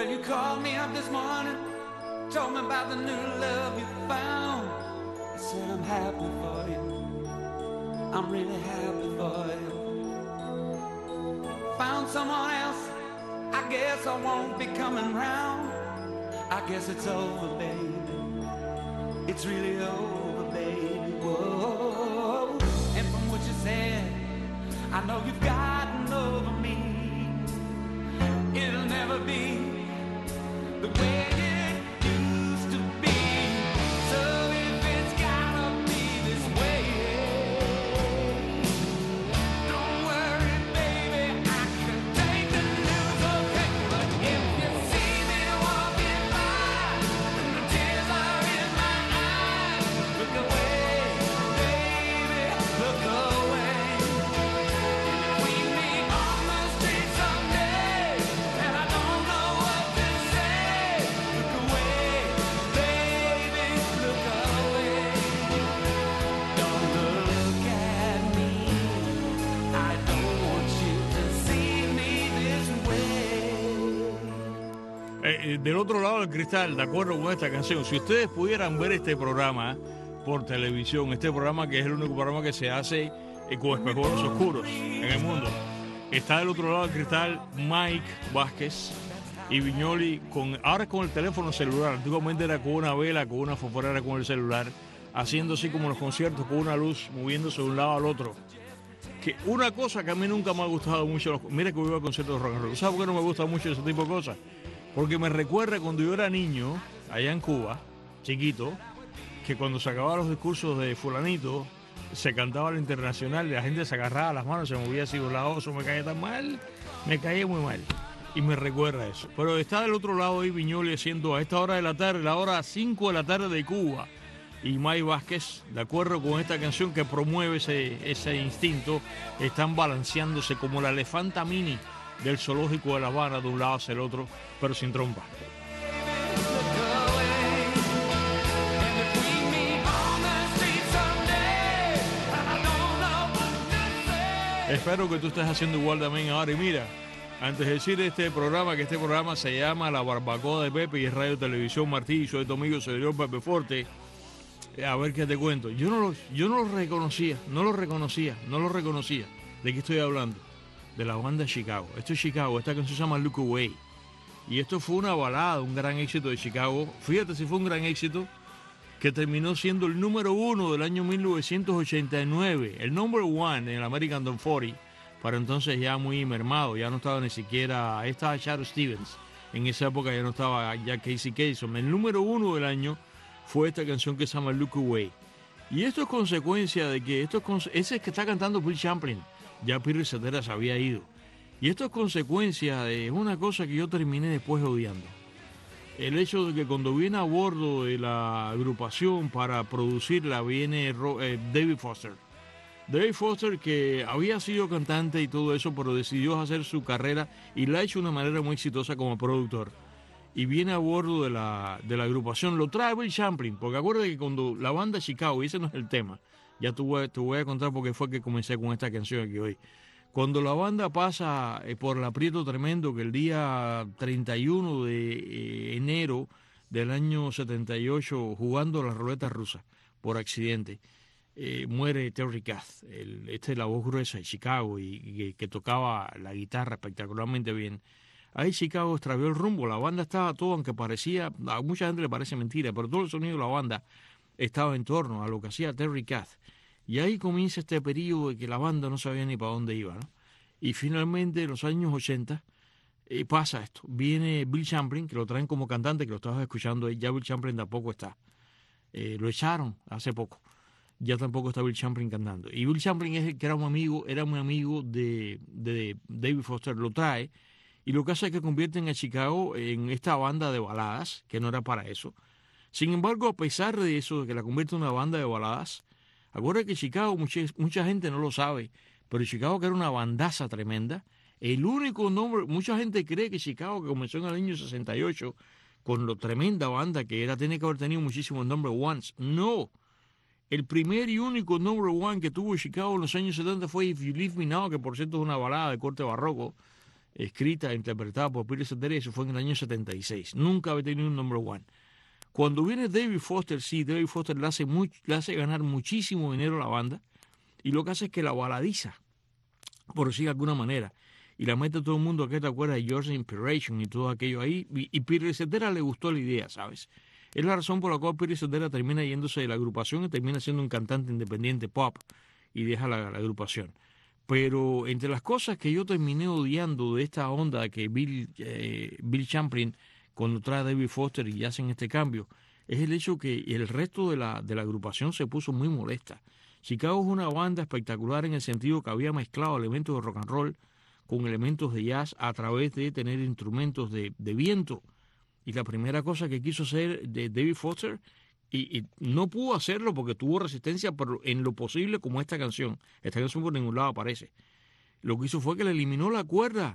Well, you called me up this morning, told me about the new love you found. I said I'm happy for you, I'm really happy for you. Found someone else, I guess I won't be coming round. I guess it's over, baby, it's really over, baby, whoa. And from what you said, I know you've gotten over me. It'll never be the way it used to be. So if it's gotta be this way, don't worry, baby, I can take the news, okay? But if you see me walking by and the tears are in my eyes, look away, baby, look away. And if we meet on the street someday and I don't know what to say, look away, baby, look away. Don't look at me, I don't want you to see me this way. Del otro lado del cristal, de acuerdo con esta canción, si ustedes pudieran ver este programa por televisión, este programa que es el único programa que se hace con espejuelos oscuros en el mundo, está del otro lado del cristal Mike Vázquez y Viñoli, ahora con el teléfono celular. Antiguamente era con una vela, con una fosforera, con el celular, haciendo así como los conciertos, con una luz, moviéndose de un lado al otro. Que una cosa que a mí nunca me ha gustado mucho, mira que voy a conciertos de rock and roll. ¿Sabes por qué no me gusta mucho ese tipo de cosas? Porque me recuerda cuando yo era niño, allá en Cuba, chiquito, que cuando se acababan los discursos de fulanito, se cantaba lo internacional y la gente se agarraba las manos, se movía así de un lado, eso me caía tan mal, me caía muy mal. Y me recuerda eso. Pero está del otro lado ahí Viñoli haciendo a esta hora de la tarde, la hora 5 de la tarde de Cuba. Y Mike Vázquez, de acuerdo con esta canción que promueve ese instinto, están balanceándose como la elefanta mini del zoológico de La Habana de un lado hacia el otro, pero sin trompa. Espero que tú estés haciendo igual también ahora. Y mira, antes de decir este programa, que este programa se llama La Barbacoa de Pepe y es Radio Televisión Martí, soy tu amigo servidor Pepe Forte. A ver qué te cuento. Yo no lo reconocía. ¿De qué estoy hablando? De la banda Chicago. Esto es Chicago, esta canción se llama Look Away. Y esto fue una balada, un gran éxito de Chicago. Fíjate si fue un gran éxito, que terminó siendo el número 1 del año 1989. El number 1 en el American Top 40. Para entonces ya muy mermado, ya no estaba ni siquiera, ahí estaba Shadow Stevens. En esa época ya no estaba ya Casey Kasem. El número 1 del año fue esta canción que se llama Look Away. Y esto es consecuencia de que ese es que está cantando Bill Champlin. Ya Peter Cetera se había ido. Y esto es consecuencia de una cosa que yo terminé después odiando. El hecho de que cuando viene a bordo de la agrupación para producirla viene David Foster. David Foster, que había sido cantante y todo eso, pero decidió hacer su carrera y la ha hecho de una manera muy exitosa como productor. Y viene a bordo de la agrupación, lo trae Bill Champlin, porque acuérdate que cuando la banda Chicago, y ese no es el tema, ya te voy a contar porque fue que comencé con esta canción aquí hoy. Cuando la banda pasa por el aprieto tremendo, que el día 31 de enero del año 78, jugando la ruleta rusa por accidente, muere Terry Kath, la voz gruesa de Chicago y que tocaba la guitarra espectacularmente bien. Ahí Chicago extravió el rumbo, la banda estaba todo, aunque parecía, a mucha gente le parece mentira, pero todo el sonido de la banda estaba en torno a lo que hacía Terry Kath. Y ahí comienza este periodo de que la banda no sabía ni para dónde iba, ¿no? Y finalmente en los años 80 pasa esto, viene Bill Champlin, que lo traen como cantante, que lo estabas escuchando ahí, ya Bill Champlin tampoco está. Lo echaron hace poco, ya tampoco está Bill Champlin cantando. Y Bill Champlin que era un amigo de David Foster, lo trae. Y lo que hace es que convierten a Chicago en esta banda de baladas, que no era para eso. Sin embargo, a pesar de eso, de que la convierte en una banda de baladas, acuérdate que Chicago, mucha gente no lo sabe, pero Chicago, que era una bandaza tremenda, el único nombre, mucha gente cree que Chicago, que comenzó en el año 68, con lo tremenda banda que era, tiene que haber tenido muchísimos number ones. No, el primer y único number one que tuvo Chicago en los años 70 fue If You Leave Me Now, que por cierto es una balada de corte barroco, escrita e interpretada por Peter Cetera, y eso fue en el año 76. Nunca había tenido un number one. Cuando viene David Foster, sí, David Foster le hace ganar muchísimo dinero a la banda, y lo que hace es que la baladiza, por decir de alguna manera, y la mete a todo el mundo que te acuerdas de George Inspiration y todo aquello ahí, y Peter Cetera le gustó la idea, ¿sabes? Es la razón por la cual Peter Cetera termina yéndose de la agrupación y termina siendo un cantante independiente pop y deja la agrupación. Pero entre las cosas que yo terminé odiando de esta onda que Bill Champlin, cuando trae a David Foster y hacen este cambio, es el hecho que el resto de la agrupación se puso muy molesta. Chicago es una banda espectacular en el sentido que había mezclado elementos de rock and roll con elementos de jazz a través de tener instrumentos de viento. Y la primera cosa que quiso hacer de David Foster, y no pudo hacerlo porque tuvo resistencia, pero en lo posible, como esta canción. Esta canción por ningún lado aparece. Lo que hizo fue que le eliminó la cuerda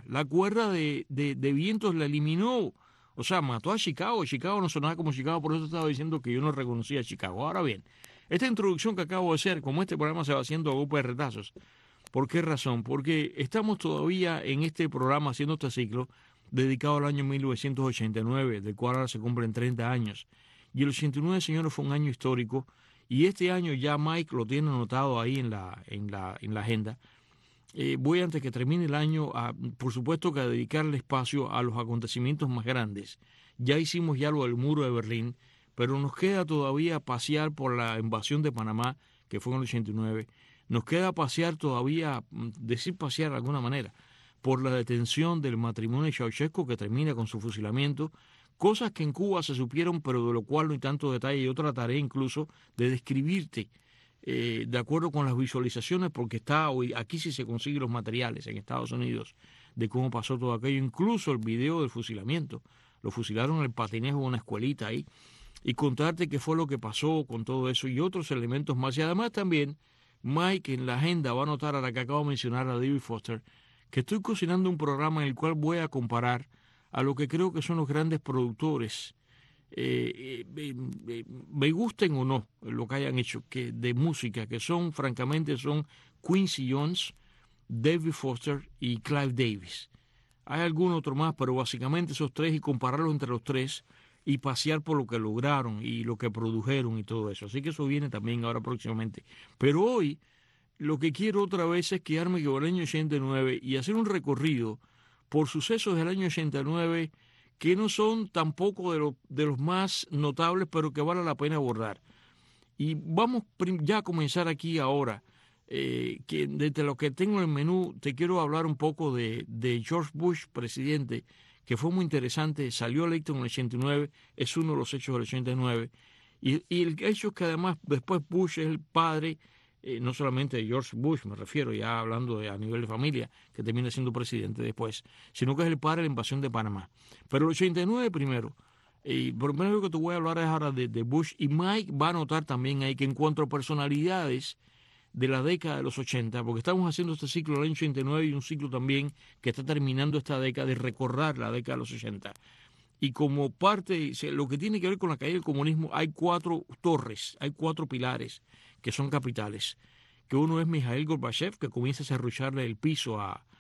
de vientos la eliminó. O sea, mató a Chicago. Chicago no sonaba como Chicago, por eso estaba diciendo que yo no reconocía a Chicago. Ahora bien, esta introducción que acabo de hacer, como este programa se va haciendo a golpe de retazos, ¿por qué razón? Porque estamos todavía en este programa haciendo este ciclo dedicado al año 1989, del cual ahora se cumplen 30 años. Y el 89, señores, fue un año histórico, y este año ya Mike lo tiene anotado ahí en la agenda. Voy, antes que termine el año, por supuesto que a dedicarle espacio a los acontecimientos más grandes. Ya hicimos ya lo del muro de Berlín, pero nos queda todavía pasear por la invasión de Panamá, que fue en el 89. Nos queda pasear todavía, decir pasear de alguna manera, por la detención del matrimonio de Ceausescu, que termina con su fusilamiento. Cosas que en Cuba se supieron, pero de lo cual no hay tanto detalle. Yo trataré incluso de describirte de acuerdo con las visualizaciones, porque está hoy aquí sí se consiguen los materiales en Estados Unidos de cómo pasó todo aquello, incluso el video del fusilamiento. Lo fusilaron en el patinejo de una escuelita ahí, y contarte qué fue lo que pasó con todo eso y otros elementos más. Y además también Mike en la agenda va a notar, a la que acabo de mencionar, a David Foster, que estoy cocinando un programa en el cual voy a comparar a lo que creo que son los grandes productores, me gusten o no lo que hayan hecho de música, que son, francamente, son Quincy Jones, David Foster y Clive Davis. Hay algún otro más, pero básicamente esos tres, y compararlos entre los tres y pasear por lo que lograron y lo que produjeron y todo eso. Así que eso viene también ahora próximamente. Pero hoy lo que quiero otra vez es quedarme con el año 89 y hacer un recorrido por sucesos del año 89 que no son tampoco de los más notables, pero que vale la pena abordar. Y vamos ya a comenzar aquí ahora, que desde lo que tengo en el menú te quiero hablar un poco de George Bush, presidente, que fue muy interesante, salió electo en el 89, es uno de los hechos del 89, y el hecho es que además después Bush es el padre, no solamente de George Bush, me refiero ya hablando a nivel de familia, que termina siendo presidente después, sino que es el padre de la invasión de Panamá. Pero el 89 primero, y por lo menos lo que te voy a hablar es ahora de Bush, y Mike va a notar también ahí que en cuanto a personalidades de la década de los 80, porque estamos haciendo este ciclo del año 89 y un ciclo también que está terminando esta década de recordar la década de los 80. Y como parte, lo que tiene que ver con la caída del comunismo, hay 4 torres, hay 4 pilares que son capitales. Que uno es Mikhail Gorbachev, que comienza a serrucharle el piso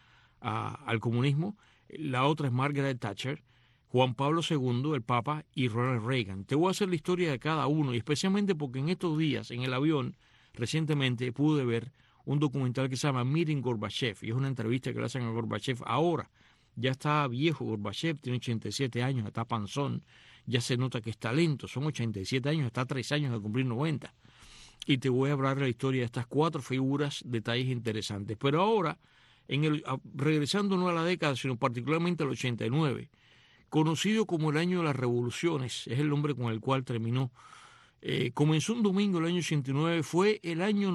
al comunismo. La otra es Margaret Thatcher, Juan Pablo II, el Papa, y Ronald Reagan. Te voy a hacer la historia de cada uno, y especialmente porque en estos días, en el avión, recientemente pude ver un documental que se llama Meeting Gorbachev, y es una entrevista que le hacen a Gorbachev ahora. Ya está viejo Gorbachev, tiene 87 años, está panzón, ya se nota que está lento, son 87 años, está a 3 años de cumplir 90. Y te voy a hablar de la historia de estas 4 figuras, detalles interesantes. Pero ahora, regresando no a la década, sino particularmente al 89, conocido como el año de las revoluciones, es el nombre con el cual terminó. Comenzó un domingo el año 89, fue el año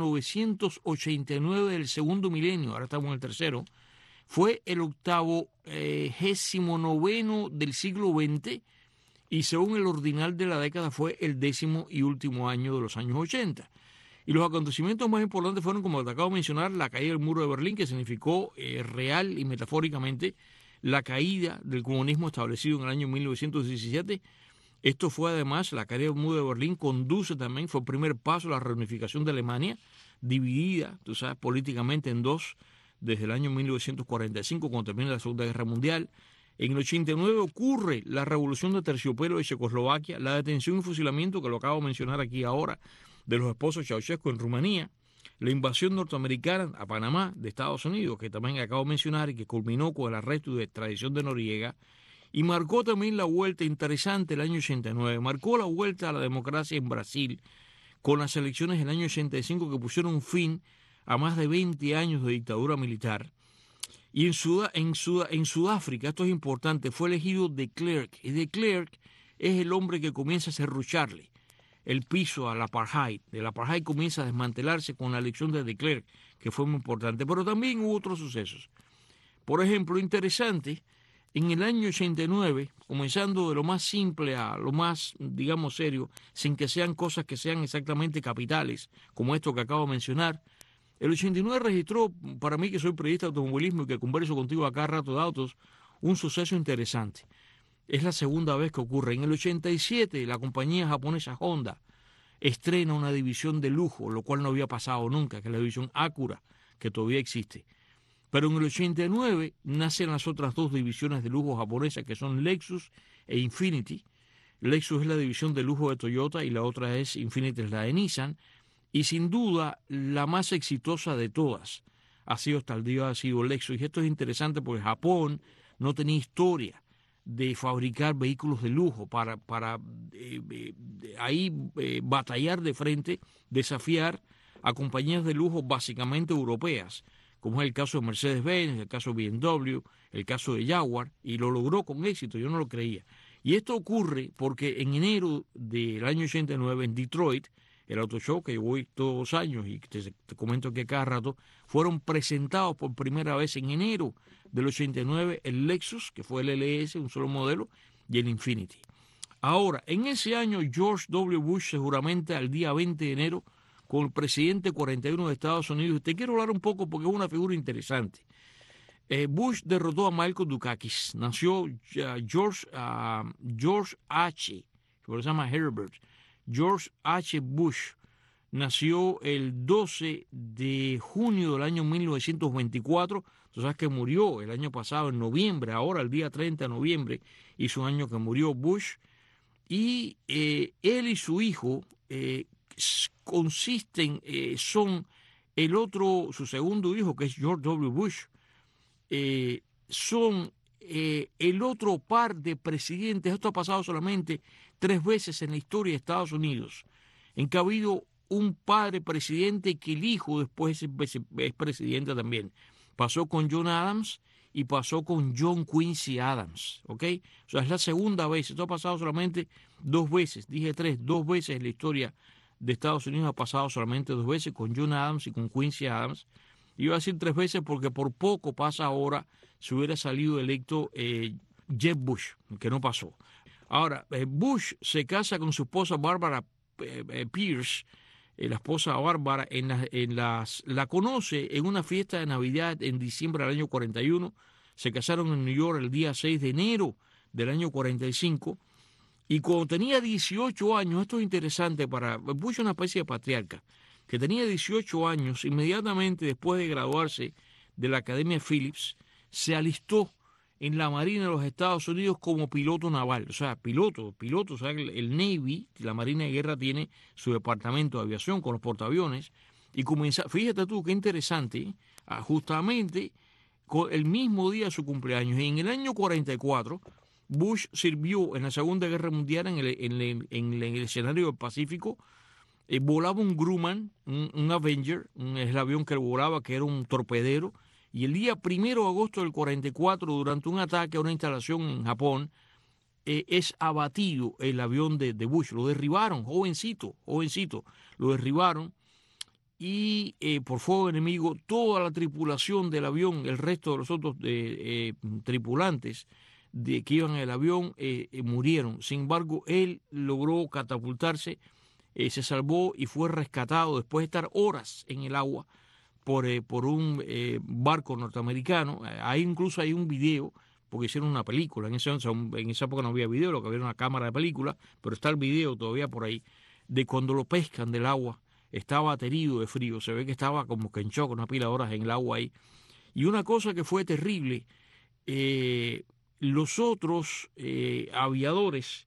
989 del segundo milenio, ahora estamos en el tercero, fue el 89º del siglo XX, y según el ordinal de la década fue el 10º y último año de los años 80. Y los acontecimientos más importantes fueron, como te acabo de mencionar, la caída del muro de Berlín, que significó real y metafóricamente la caída del comunismo establecido en el año 1917. Esto fue además, la caída del muro de Berlín conduce también, fue el primer paso a la reunificación de Alemania, dividida, tú sabes, políticamente en dos, desde el año 1945, cuando termina la Segunda Guerra Mundial. En el 89 ocurre la revolución de terciopelo de Checoslovaquia, la detención y fusilamiento, que lo acabo de mencionar aquí ahora, de los esposos Ceausescu en Rumanía, la invasión norteamericana a Panamá de Estados Unidos, que también acabo de mencionar y que culminó con el arresto y extradición de Noriega, y marcó también la vuelta interesante el año 89, marcó la vuelta a la democracia en Brasil, con las elecciones del año 85 que pusieron fin a más de 20 años de dictadura militar. Y en Sudáfrica, esto es importante, fue elegido de Klerk. Y de Klerk es el hombre que comienza a serrucharle el piso al apartheid. El apartheid comienza a desmantelarse con la elección de Klerk, que fue muy importante. Pero también hubo otros sucesos. Por ejemplo, interesante, en el año 89, comenzando de lo más simple a lo más, digamos, serio, sin que sean cosas que sean exactamente capitales, como esto que acabo de mencionar, el 89 registró, para mí que soy periodista de automovilismo y que converso contigo a cada rato de autos, un suceso interesante. Es la segunda vez que ocurre. En el 87 la compañía japonesa Honda estrena una división de lujo, lo cual no había pasado nunca, que es la división Acura, que todavía existe. Pero en el 89 nacen las otras dos divisiones de lujo japonesas, que son Lexus e Infiniti. Lexus es la división de lujo de Toyota y la otra es Infiniti, es la de Nissan. Y sin duda, la más exitosa de todas ha sido hasta el día Lexus. Y esto es interesante porque Japón no tenía historia de fabricar vehículos de lujo para batallar de frente, desafiar a compañías de lujo básicamente europeas, como es el caso de Mercedes-Benz, el caso de BMW, el caso de Jaguar, y lo logró con éxito, yo no lo creía. Y esto ocurre porque en enero del año 89 en Detroit, el auto show que yo voy todos los años y te comento que cada rato, fueron presentados por primera vez en enero del 89 el Lexus, que fue el LS, un solo modelo, y el Infiniti. Ahora, en ese año George W. Bush seguramente al día 20 de enero, con el presidente 41 de Estados Unidos, te quiero hablar un poco porque es una figura interesante. Bush derrotó a Michael Dukakis, nació George H., que se llama Herbert, George H. Bush nació el 12 de junio del año 1924. Tú sabes que murió el año pasado en noviembre, ahora el día 30 de noviembre hizo un año que murió Bush. Y él y su hijo son su segundo hijo, que es George W. Bush, son el otro par de presidentes. Esto ha pasado solamente 3 veces en la historia de Estados Unidos, en que ha habido un padre presidente que el hijo después es presidente también. Pasó con John Adams y pasó con John Quincy Adams, ¿ok? O sea, es la segunda vez. Esto ha pasado solamente 2 veces, dije 3, 2 veces en la historia de Estados Unidos ha pasado solamente 2 veces, con John Adams y con Quincy Adams. Iba a decir 3 veces porque por poco pasa ahora si hubiera salido electo Jeb Bush, que no pasó. Ahora, Bush se casa con su esposa Barbara Pierce, la esposa Bárbara, la conoce en una fiesta de Navidad en diciembre del año 41. Se casaron en New York el día 6 de enero del año 45. Y cuando tenía 18 años, esto es interesante para Bush, una especie de patriarca, que tenía 18 años, inmediatamente después de graduarse de la Academia Phillips, se alistó en la Marina de los Estados Unidos como piloto naval. O sea, piloto, o sea, el Navy, la Marina de Guerra, tiene su departamento de aviación con los portaaviones. Y fíjate tú qué interesante, justamente el mismo día de su cumpleaños. Y en el año 44, Bush sirvió en la Segunda Guerra Mundial en el escenario del Pacífico. Volaba un Grumman, un Avenger, es el avión que volaba, que era un torpedero. Y el día 1 de agosto del 44, durante un ataque a una instalación en Japón, es abatido el avión de Bush. Lo derribaron, jovencito, lo derribaron. Y por fuego enemigo, toda la tripulación del avión, el resto de los otros tripulantes que iban en el avión murieron. Sin embargo, él logró catapultarse, se salvó y fue rescatado después de estar horas en el agua por un barco norteamericano. Ahí incluso hay un video, porque hicieron una película. En esa época no había video, lo que había era una cámara de película, pero está el video todavía por ahí, de cuando lo pescan del agua. Estaba aterido de frío, se ve que estaba como que en shock, una pila de horas en el agua ahí. Y una cosa que fue terrible, los otros aviadores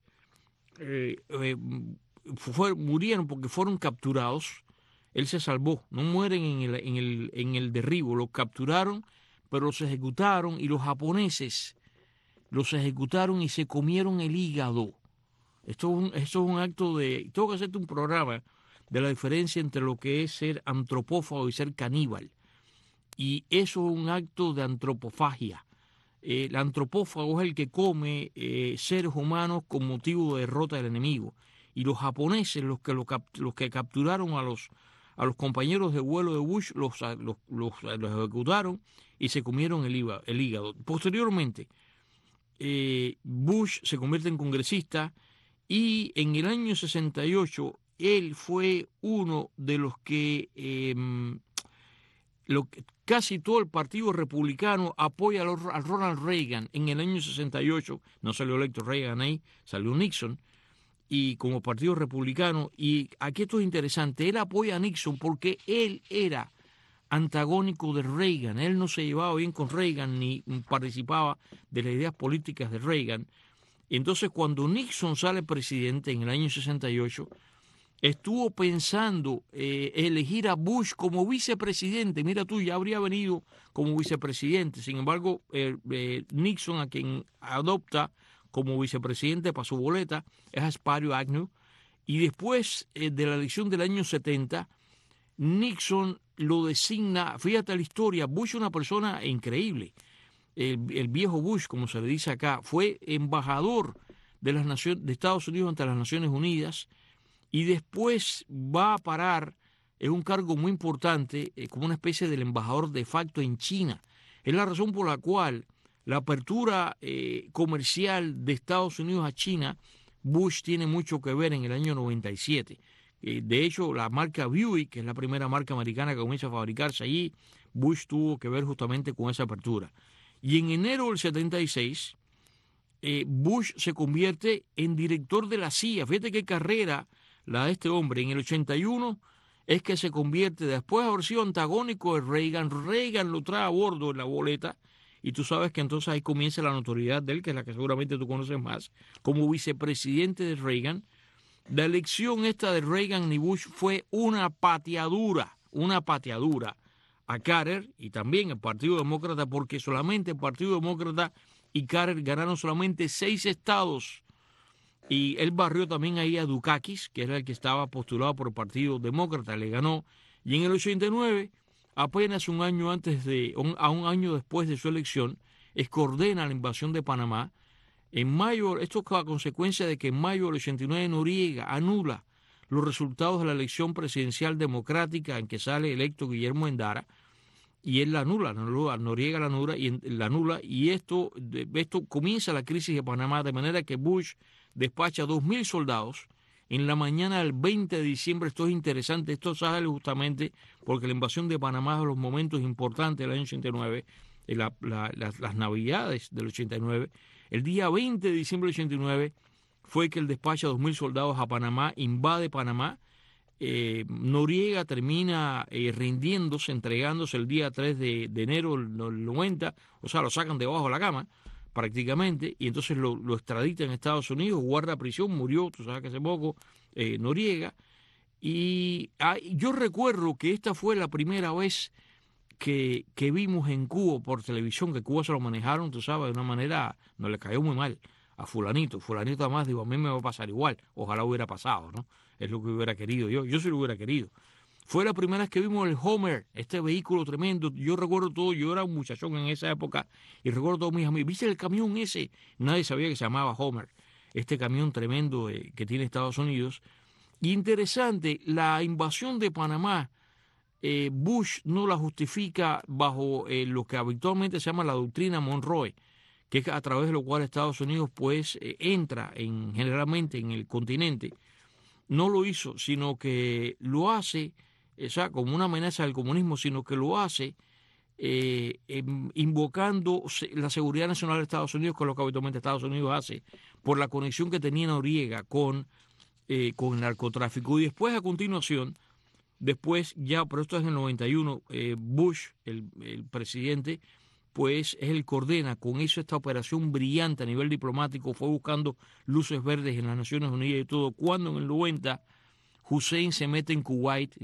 murieron porque fueron capturados. Él se salvó, no mueren en el derribo, los capturaron, pero los ejecutaron y los japoneses los ejecutaron y se comieron el hígado. Esto es un acto de... Tengo que hacerte un programa de la diferencia entre lo que es ser antropófago y ser caníbal. Y eso es un acto de antropofagia. El antropófago es el que come seres humanos con motivo de derrota del enemigo. Y los japoneses, los que capturaron a los compañeros de vuelo de Bush, los ejecutaron y se comieron el hígado. Posteriormente, Bush se convierte en congresista y en el año 68 él fue uno de los que casi todo el partido republicano apoya a Ronald Reagan. En el año 68 no salió electo Reagan ahí, salió Nixon, y como partido republicano, y aquí esto es interesante, él apoya a Nixon porque él era antagónico de Reagan, él no se llevaba bien con Reagan ni participaba de las ideas políticas de Reagan. Entonces cuando Nixon sale presidente en el año 68, estuvo pensando elegir a Bush como vicepresidente. Mira tú, ya habría venido como vicepresidente. Sin embargo, Nixon, a quien adopta como vicepresidente para su boleta, es a Spiro Agnew. Y después de la elección del año 70, Nixon lo designa, fíjate la historia, Bush es una persona increíble. El viejo Bush, como se le dice acá, fue embajador de Estados Unidos ante las Naciones Unidas, y después va a parar en un cargo muy importante como una especie del embajador de facto en China. Es la razón por la cual la apertura comercial de Estados Unidos a China, Bush tiene mucho que ver en el año 97. De hecho, la marca Buick, que es la primera marca americana que comienza a fabricarse allí, Bush tuvo que ver justamente con esa apertura. Y en enero del 76, Bush se convierte en director de la CIA. Fíjate qué carrera la de este hombre. En el 81 es que se convierte, después de haber sido antagónico de Reagan, Reagan lo trae a bordo en la boleta, y tú sabes que entonces ahí comienza la notoriedad de él, que es la que seguramente tú conoces más, como vicepresidente de Reagan. La elección esta de Reagan y Bush fue una pateadura a Carter y también al Partido Demócrata, porque solamente el Partido Demócrata y Carter ganaron solamente 6 estados. Y él barrió también ahí a Dukakis, que era el que estaba postulado por el Partido Demócrata, le ganó. Y en el 89, apenas un año después de su elección, es que ordena la invasión de Panamá. En mayo, esto es a consecuencia de que en mayo del 89 Noriega anula los resultados de la elección presidencial democrática en que sale electo Guillermo Endara, y él la anula, Noriega la anula, y esto comienza la crisis de Panamá, de manera que Bush despacha 2.000 soldados en la mañana del 20 de diciembre. Esto es interesante, esto sale justamente porque la invasión de Panamá es de los momentos importantes del año 89, las navidades del 89. El día 20 de diciembre del 89 fue que él despacha 2.000 soldados a Panamá, invade Panamá. Noriega termina rindiéndose, entregándose el día 3 de enero del 90, o sea, lo sacan debajo de la cama prácticamente, y entonces lo extraditan en Estados Unidos, guarda prisión, murió, tú sabes que hace poco, Noriega. Y yo recuerdo que esta fue la primera vez que vimos en Cuba por televisión, que Cuba se lo manejaron, tú sabes, de una manera, no le cayó muy mal a fulanito además, digo, a mí me va a pasar igual, ojalá hubiera pasado, ¿no? Es lo que hubiera querido yo sí lo hubiera querido. Fue la primera vez que vimos el Homer, este vehículo tremendo. Yo recuerdo todo, yo era un muchachón en esa época y recuerdo todos mis amigos. ¿Viste el camión ese? Nadie sabía que se llamaba Homer, este camión tremendo que tiene Estados Unidos. Y interesante, la invasión de Panamá, Bush no la justifica bajo lo que habitualmente se llama la doctrina Monroe, que es a través de lo cual Estados Unidos pues entra generalmente en el continente. No lo hizo, sino que lo hace, o sea, como una amenaza del comunismo, sino que lo hace invocando la seguridad nacional de Estados Unidos, que es lo que habitualmente Estados Unidos hace, por la conexión que tenía Noriega con el narcotráfico. Y después, a continuación, Después ya, pero esto es en el 91, Bush, el presidente, pues es el que ordena, con eso esta operación brillante a nivel diplomático, fue buscando luces verdes en las Naciones Unidas y todo, cuando en el 90 Hussein se mete en Kuwait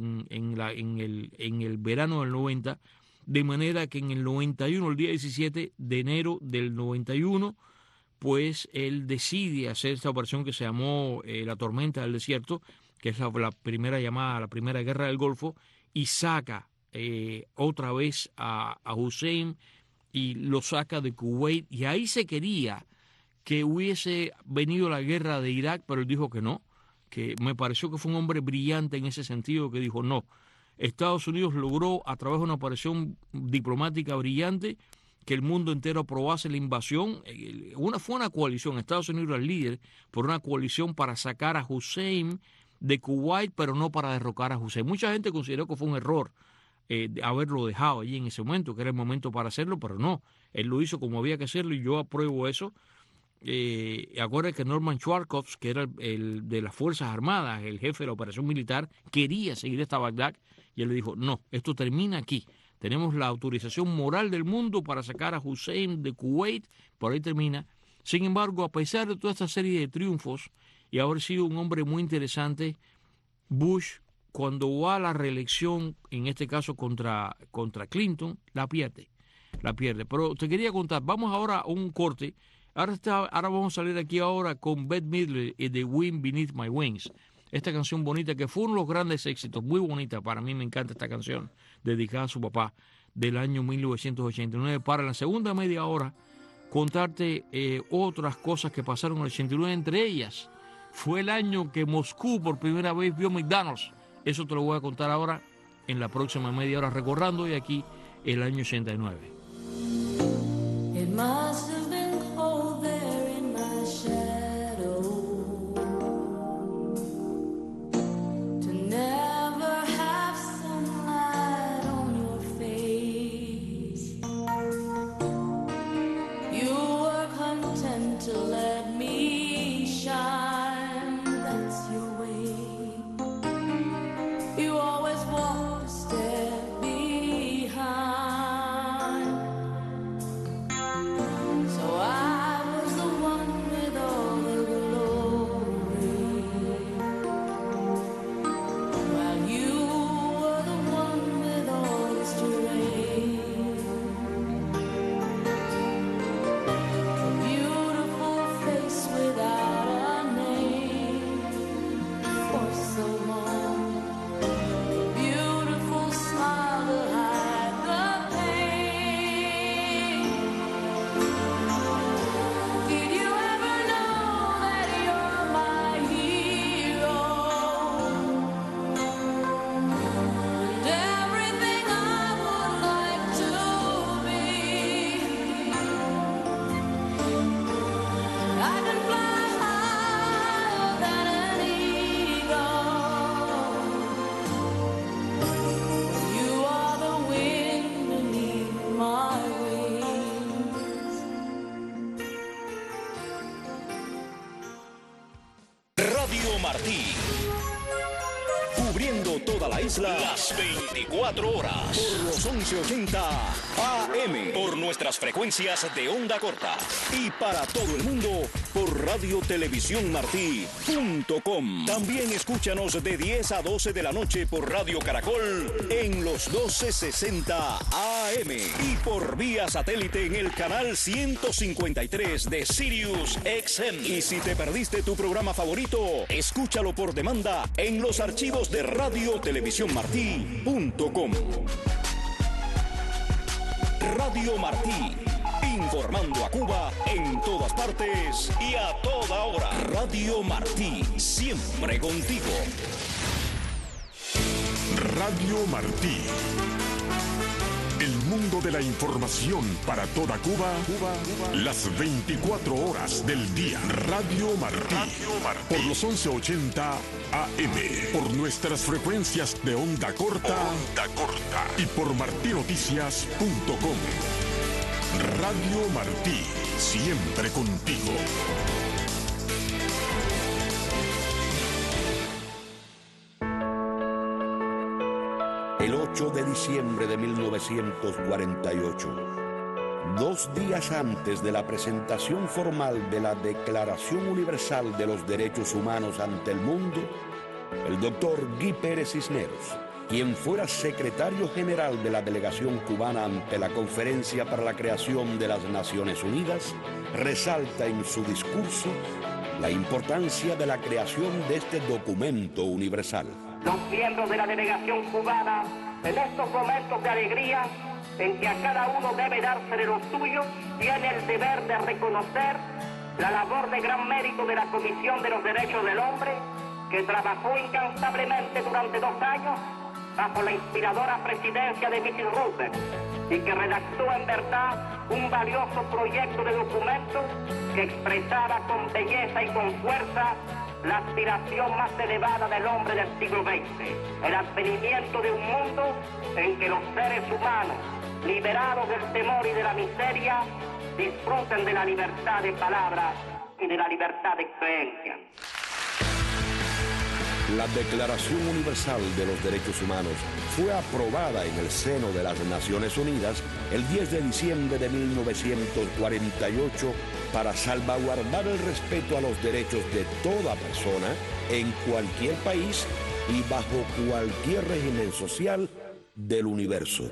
en el verano del 90, de manera que en el 91, el día 17 de enero del 91, pues él decide hacer esta operación que se llamó la Tormenta del Desierto, que es la primera llamada, la primera guerra del Golfo, y saca otra vez a Hussein y lo saca de Kuwait, y ahí se quería que hubiese venido la guerra de Irak, pero él dijo que no, que me pareció que fue un hombre brillante en ese sentido, que dijo no. Estados Unidos logró, a través de una operación diplomática brillante, que el mundo entero aprobase la invasión. Fue una coalición, Estados Unidos era el líder, por una coalición para sacar a Hussein de Kuwait, pero no para derrocar a Hussein. Mucha gente consideró que fue un error haberlo dejado allí en ese momento, que era el momento para hacerlo, pero no, él lo hizo como había que hacerlo y yo apruebo eso. Acuérdense que Norman Schwarzkopf, que era el de las Fuerzas Armadas, el jefe de la operación militar, quería seguir hasta Bagdad y él le dijo, no, esto termina aquí. Tenemos la autorización moral del mundo para sacar a Hussein de Kuwait, por ahí termina. Sin embargo, a pesar de toda esta serie de triunfos y haber sido un hombre muy interesante, Bush, cuando va a la reelección, en este caso contra Clinton, la pierde. Pero te quería contar, vamos ahora a un corte. Ahora vamos a salir aquí ahora con Bette Midler y The Wind Beneath My Wings. Esta canción bonita que fue uno de los grandes éxitos, muy bonita, para mí me encanta esta canción, dedicada a su papá, del año 1989. Para la segunda media hora, contarte otras cosas que pasaron en el 89, entre ellas fue el año que Moscú por primera vez vio McDonald's. Eso te lo voy a contar ahora en la próxima media hora, recordando hoy aquí el año 89. It must have been cold there in my shadow to never have sunlight on your face. You were content to let me shine, that's your way. You always walked a step behind. So I was the one with all the glory, while you were the one with all the strength. A beautiful face without a name for so long. Beautiful smile to hide the pain. Did you ever know that you're my hero? And everything I would like to be. I can fly higher than an eagle. You are the wind beneath my wings. Radio Martí. Cubriendo toda la isla las 24 horas. Por los 1180 AM. Por nuestras frecuencias de onda corta. Y para todo el mundo por radiotelevisiónmartí.com. También escúchanos de 10 a 12 de la noche por Radio Caracol en los 1260 AM. Y por vía satélite en el canal 153 de Sirius XM. Y si te perdiste tu programa favorito, escúchalo por demanda en los archivos de radiotelevisiónmartí.com. Radio Martí, informando a Cuba en todas partes y a toda hora. Radio Martí, siempre contigo. Radio Martí. El mundo de la información para toda Cuba, las 24 horas del día. Radio Martí. Por los 1180 AM. Por nuestras frecuencias de onda corta. Y por martinoticias.com. Radio Martí. Siempre contigo. 8 de diciembre de 1948. 2 días antes de la presentación formal de la Declaración Universal de los Derechos Humanos ante el mundo, el doctor Guy Pérez Cisneros, quien fuera secretario general de la delegación cubana ante la Conferencia para la Creación de las Naciones Unidas, resalta en su discurso la importancia de la creación de este documento universal. Los miembros de la delegación cubana, en estos momentos de alegría, en que a cada uno debe dársele lo suyo, tiene el deber de reconocer la labor de gran mérito de la Comisión de los Derechos del Hombre, que trabajó incansablemente durante 2 años bajo la inspiradora presidencia de Mrs. Roosevelt y que redactó en verdad un valioso proyecto de documento que expresaba con belleza y con fuerza la aspiración más elevada del hombre del siglo XX, el advenimiento de un mundo en que los seres humanos, liberados del temor y de la miseria, disfruten de la libertad de palabra y de la libertad de creencia. La Declaración Universal de los Derechos Humanos fue aprobada en el seno de las Naciones Unidas el 10 de diciembre de 1948 para salvaguardar el respeto a los derechos de toda persona en cualquier país y bajo cualquier régimen social del universo.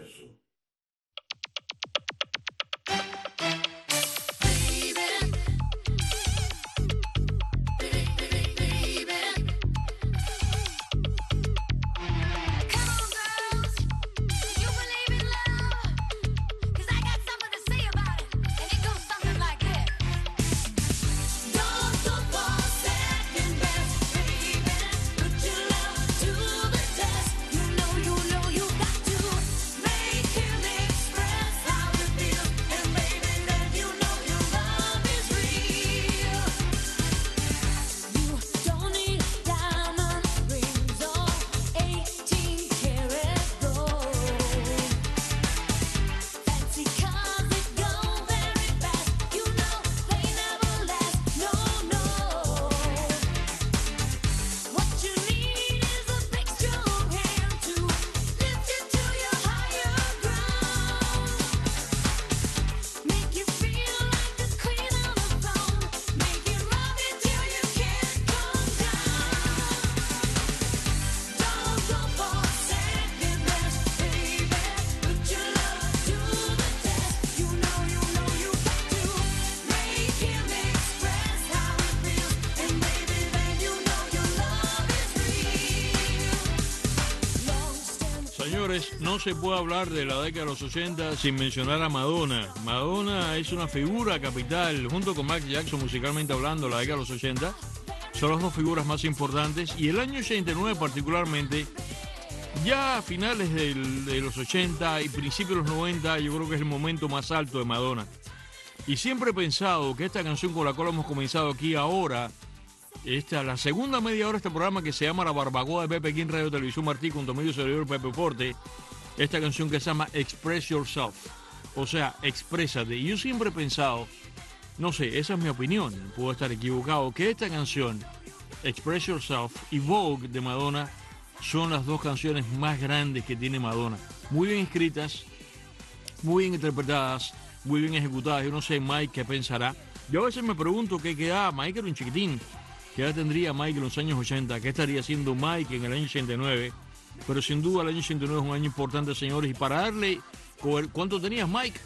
No se puede hablar de la década de los 80 sin mencionar a Madonna. Madonna es una figura capital, junto con Michael Jackson, musicalmente hablando, la década de los 80. Son las dos figuras más importantes. Y el año 89 particularmente, ya a finales de los 80 y principios de los 90, yo creo que es el momento más alto de Madonna. Y siempre he pensado que esta canción con la cual hemos comenzado aquí ahora, la segunda media hora de este programa que se llama La Barbacoa de Pepe aquí en Radio Televisión Martí, junto a medio servidor Pepe Porte, esta canción que se llama Express Yourself, o sea, exprésate. Y yo siempre he pensado, no sé, esa es mi opinión, puedo estar equivocado, que esta canción, Express Yourself y Vogue de Madonna, son las dos canciones más grandes que tiene Madonna. Muy bien escritas, muy bien interpretadas, muy bien ejecutadas. Yo no sé, Mike, qué pensará. Yo a veces me pregunto qué queda. Mike era un chiquitín. ¿Qué edad tendría Mike en los años 80? ¿Qué estaría haciendo Mike en el año 89? Pero sin duda el año 89 es un año importante, señores. Y para darle... ¿Cuánto tenías, Mike?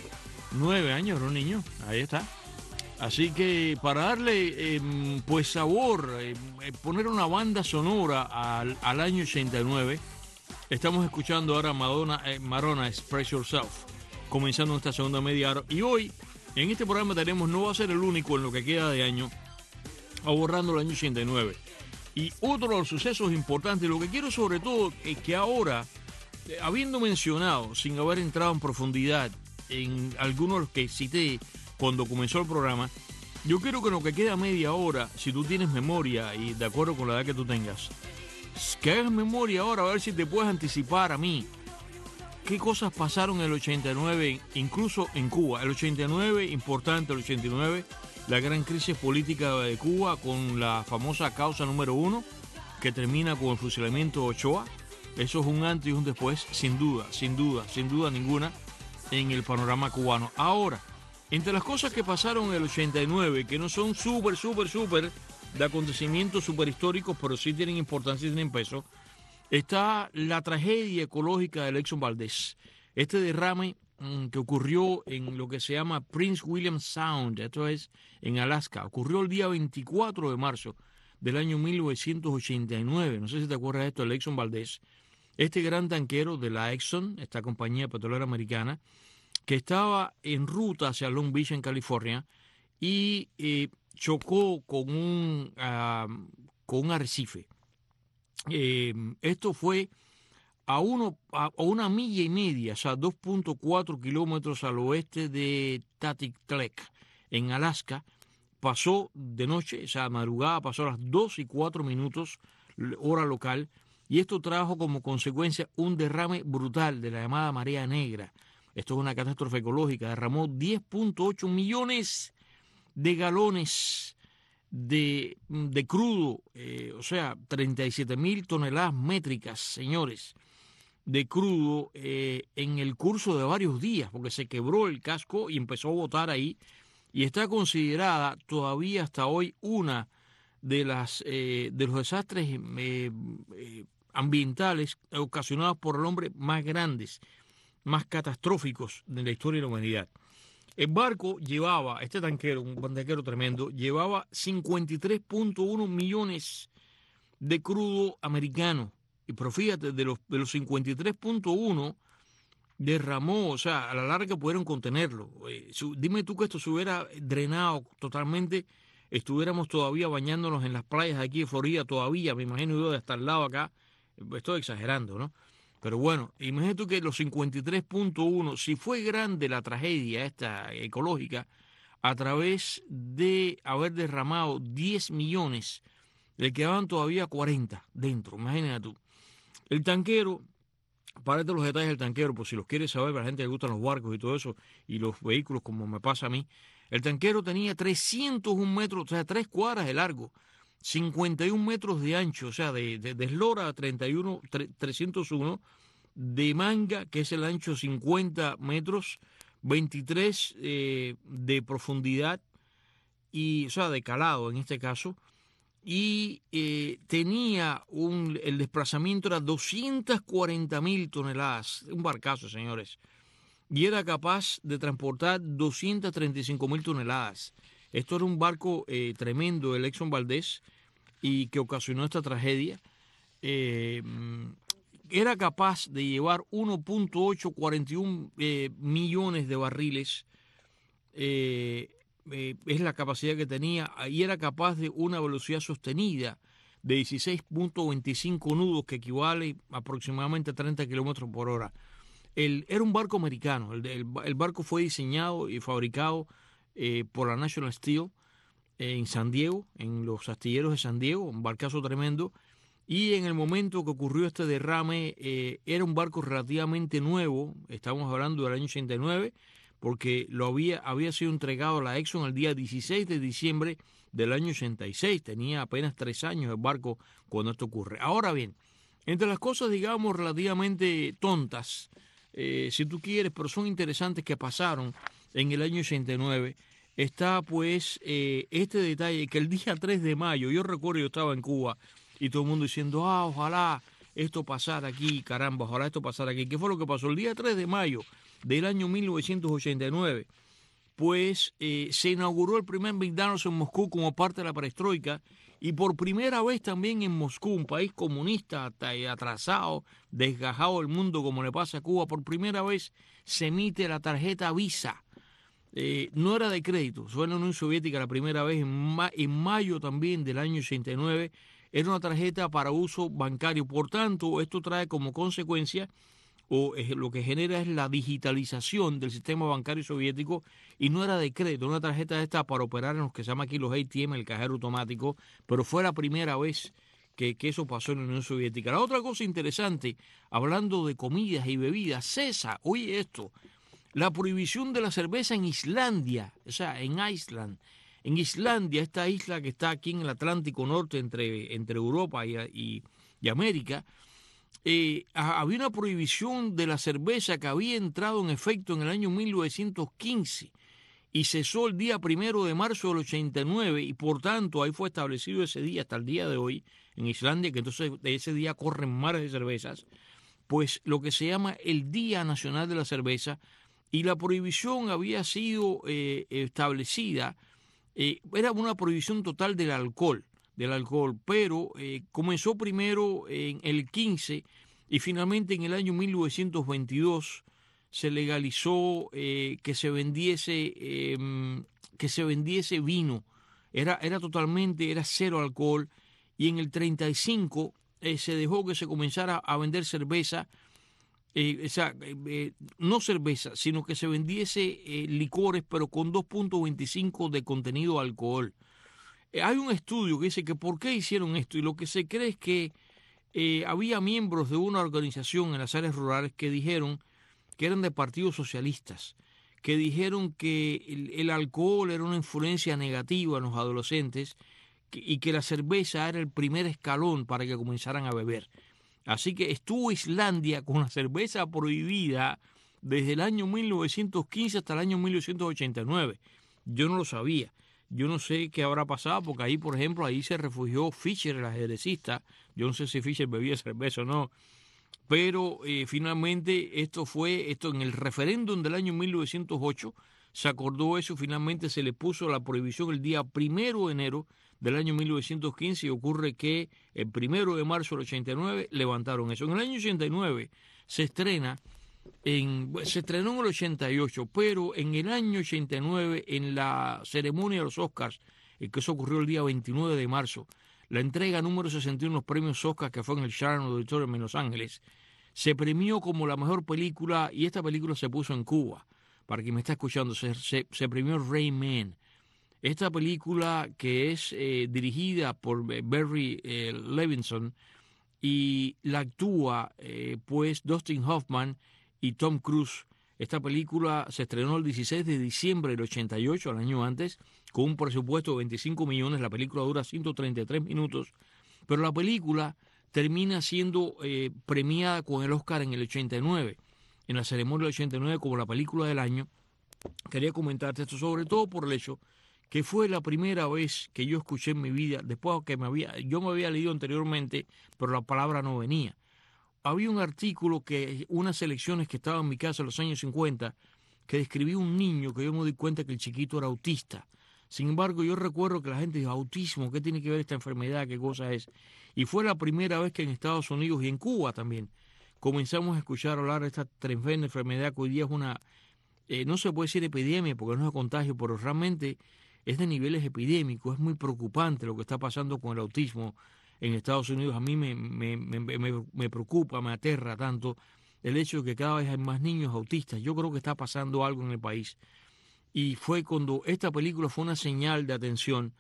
9 años, era un niño. Ahí está. Así que para darle pues sabor, poner una banda sonora al año 89, estamos escuchando ahora Madonna Express Yourself, comenzando esta segunda media hora. Y hoy, en este programa tenemos, no va a ser el único en lo que queda de año, abordando el año 89. Y otro de los sucesos importantes, lo que quiero sobre todo es que ahora, habiendo mencionado, sin haber entrado en profundidad en algunos de los que cité cuando comenzó el programa, yo quiero que en lo que queda media hora, si tú tienes memoria y de acuerdo con la edad que tú tengas, que hagas memoria ahora a ver si te puedes anticipar a mí qué cosas pasaron en el 89, incluso en Cuba. El 89, importante el 89, la gran crisis política de Cuba con la famosa causa número 1, que termina con el fusilamiento de Ochoa. Eso es un antes y un después, sin duda ninguna, en el panorama cubano. Ahora, entre las cosas que pasaron en el 89, que no son súper de acontecimientos súper históricos, pero sí tienen importancia y tienen peso, está la tragedia ecológica del Exxon Valdez. Este derrame que ocurrió en lo que se llama Prince William Sound, esto es en Alaska, ocurrió el día 24 de marzo del año 1989. No sé si te acuerdas de esto, el Exxon Valdez. Este gran tanquero de la Exxon, esta compañía petrolera americana, que estaba en ruta hacia Long Beach, en California, y chocó con un arrecife. Esto fue a una milla y media, o sea, 2.4 kilómetros al oeste de Tiktaalik, en Alaska. Pasó de noche, o sea, madrugada, pasó a las 2:04, hora local, y esto trajo como consecuencia un derrame brutal de la llamada marea negra. Esto es una catástrofe ecológica. Derramó 10.8 millones de galones de crudo, o sea, 37.000 toneladas métricas, señores, de crudo en el curso de varios días, porque se quebró el casco y empezó a botar ahí, y está considerada todavía hasta hoy una de los desastres ambientales ocasionados por el hombre más grandes, más catastróficos de la historia de la humanidad. El barco llevaba, este tanquero, un tanquero tremendo, llevaba 53.1 millones de crudo americano. Pero fíjate, de los 53.1 derramó, o sea, a la larga pudieron contenerlo. Dime tú que esto se hubiera drenado totalmente, estuviéramos todavía bañándonos en las playas de aquí de Florida, todavía, me imagino yo, de hasta el lado acá. Estoy exagerando, ¿no? Pero bueno, imagínate tú que los 53.1, si fue grande la tragedia esta ecológica, a través de haber derramado 10 millones, le quedaban todavía 40 dentro, imagínate tú. El tanquero, párate los detalles del tanquero, por si los quieres saber, para la gente que le gustan los barcos y todo eso, y los vehículos como me pasa a mí. El tanquero tenía 301 metros, o sea, 3 cuadras de largo, 51 metros de ancho, o sea, de eslora a 301, de manga, que es el ancho 50 metros, 23 de profundidad, y, o sea, de calado en este caso, y tenía el desplazamiento era 240.000 toneladas, un barcazo, señores, y era capaz de transportar 235.000 toneladas. Esto era un barco tremendo, el Exxon Valdez, y que ocasionó esta tragedia. Era capaz de llevar 1.841 millones de barriles. Es la capacidad que tenía, y era capaz de una velocidad sostenida de 16.25 nudos, que equivale aproximadamente a 30 kilómetros por hora. Era un barco americano. El barco fue diseñado y fabricado por la National Steel en San Diego, en los astilleros de San Diego, un barcazo tremendo. Y en el momento que ocurrió este derrame, era un barco relativamente nuevo, estamos hablando del año 89, porque había sido entregado a la Exxon el día 16 de diciembre del año 86. Tenía apenas 3 años el barco cuando esto ocurre. Ahora bien, entre las cosas, digamos, relativamente tontas, si tú quieres, pero son interesantes, que pasaron en el año 89, está pues este detalle, que el día 3 de mayo, yo recuerdo, yo estaba en Cuba, y todo el mundo diciendo, ojalá esto pasara aquí, caramba, ojalá esto pasara aquí. ¿Qué fue lo que pasó? El día 3 de mayo del año 1989, pues se inauguró el primer McDonald's en Moscú como parte de la perestroika, y por primera vez también en Moscú, un país comunista, atrasado, desgajado del mundo como le pasa a Cuba, por primera vez se emite la tarjeta Visa. No era de crédito, fue en la Unión Soviética la primera vez, en mayo también del año 89, era una tarjeta para uso bancario. Por tanto, esto trae como consecuencia, lo que genera es la digitalización del sistema bancario soviético, y no era de crédito, una tarjeta esta para operar en los que se llama aquí los ATM, el cajero automático, pero fue la primera vez que eso pasó en la Unión Soviética. La otra cosa interesante, hablando de comidas y bebidas, cesa, oye esto, la prohibición de la cerveza en Islandia, o sea, en Island. En Islandia, esta isla que está aquí en el Atlántico Norte entre Europa y América, había una prohibición de la cerveza que había entrado en efecto en el año 1915 y cesó el día 1 de marzo del 89 y por tanto ahí fue establecido ese día hasta el día de hoy en Islandia, que entonces de ese día corren mares de cervezas, pues lo que se llama el Día Nacional de la Cerveza, y la prohibición había sido establecida, era una prohibición total del alcohol, pero comenzó primero en el 15 y finalmente en el año 1922 se legalizó que se vendiese vino. Era cero alcohol, y en el 35 se dejó que se comenzara a vender cerveza, no cerveza, sino que se vendiese licores, pero con 2.25 de contenido de alcohol. Hay un estudio que dice que por qué hicieron esto, y lo que se cree es que había miembros de una organización en las áreas rurales que dijeron que eran de partidos socialistas, que dijeron que el alcohol era una influencia negativa en los adolescentes y que la cerveza era el primer escalón para que comenzaran a beber. Así que estuvo Islandia con la cerveza prohibida desde el año 1915 hasta el año 1989. Yo no lo sabía. Yo no sé qué habrá pasado, porque ahí, por ejemplo, ahí se refugió Fischer, el ajedrecista. Yo no sé si Fischer bebía cerveza o no. Pero finalmente esto en el referéndum del año 1908 se acordó eso, finalmente se le puso la prohibición el día 1 de enero del año 1915 y ocurre que el 1 de marzo del 89 levantaron eso. En el año 89 se estrenó en el 88, pero en el año 89, en la ceremonia de los Oscars, que eso ocurrió el día 29 de marzo, la entrega número 61 de los premios Oscar, que fue en el Sheraton Auditorium en Los Ángeles, se premió como la mejor película, y esta película se puso en Cuba. Para quien me está escuchando, se premió Rain Man. Esta película, que es dirigida por Barry Levinson, y la actúa pues Dustin Hoffman y Tom Cruise. Esta película se estrenó el 16 de diciembre del 88, el año antes, con un presupuesto de 25 millones. La película dura 133 minutos, pero la película termina siendo premiada con el Oscar en el 89, en la ceremonia del 89 como la película del año. Quería comentarte esto, sobre todo por el hecho que fue la primera vez que yo escuché en mi vida, después que yo me había leído anteriormente, pero la palabra no venía. Había un artículo, unas elecciones que estaban en mi casa en los años 50, que describía un niño que yo me di cuenta que el chiquito era autista. Sin embargo, yo recuerdo que la gente dijo, autismo, ¿qué tiene que ver esta enfermedad? ¿Qué cosa es? Y fue la primera vez que en Estados Unidos y en Cuba también comenzamos a escuchar hablar de esta tremenda enfermedad que hoy día es una, no se puede decir epidemia porque no es contagio, pero realmente es de niveles epidémicos. Es muy preocupante lo que está pasando con el autismo en Estados Unidos. A mí me preocupa, me aterra tanto el hecho de que cada vez hay más niños autistas. Yo creo que está pasando algo en el país. Y fue cuando esta película fue una señal de atención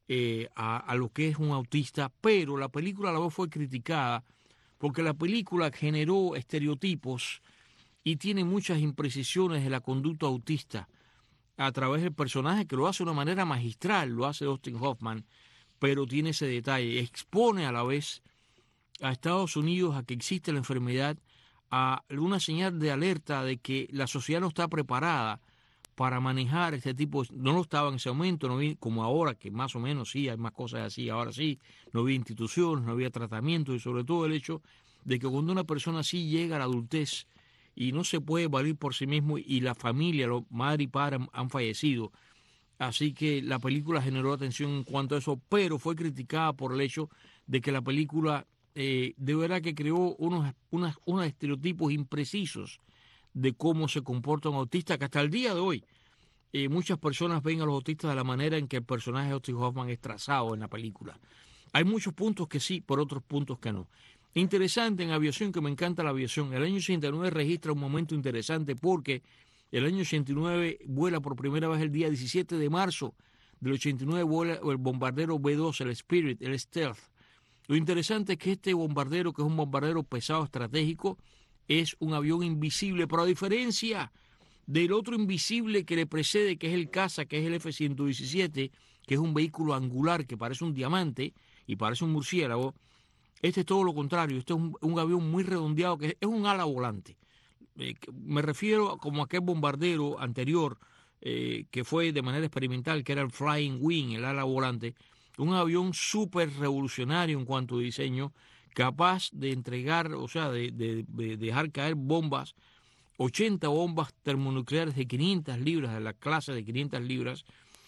a lo que es un autista, pero la película a la vez fue criticada porque la película generó estereotipos y tiene muchas imprecisiones de la conducta autista a través del personaje, que lo hace de una manera magistral, lo hace Dustin Hoffman, pero tiene ese detalle, expone a la vez a Estados Unidos a que existe la enfermedad, a una señal de alerta de que la sociedad no está preparada para manejar este tipo, no lo estaba en ese momento, no había, como ahora, que más o menos sí, hay más cosas así, ahora sí, no había instituciones, no había tratamiento, y sobre todo el hecho de que cuando una persona así llega a la adultez y no se puede valer por sí mismo y la familia, madre y padre han fallecido. Así que la película generó atención en cuanto a eso, pero fue criticada por el hecho de que la película de verdad que creó unos estereotipos imprecisos de cómo se comporta un autista, que hasta el día de hoy muchas personas ven a los autistas de la manera en que el personaje de Dustin Hoffman es trazado en la película. Hay muchos puntos que sí, por otros puntos que no. Interesante en aviación, que me encanta la aviación. El año 89 registra un momento interesante porque el año 89 vuela por primera vez el día 17 de marzo del 89, vuela el bombardero B-2, el Spirit, el Stealth. Lo interesante es que este bombardero, que es un bombardero pesado estratégico, es un avión invisible, pero a diferencia del otro invisible que le precede, que es el caza, que es el F-117, que es un vehículo angular que parece un diamante y parece un murciélago, Este es todo lo contrario. Este es un avión muy redondeado, que es un ala volante. Me refiero como aquel bombardero anterior que fue de manera experimental, que era el Flying Wing, el ala volante. Un avión súper revolucionario en cuanto a diseño, capaz de entregar, o sea, de dejar caer bombas, 80 bombas termonucleares de 500 libras, de la clase de 500 libras.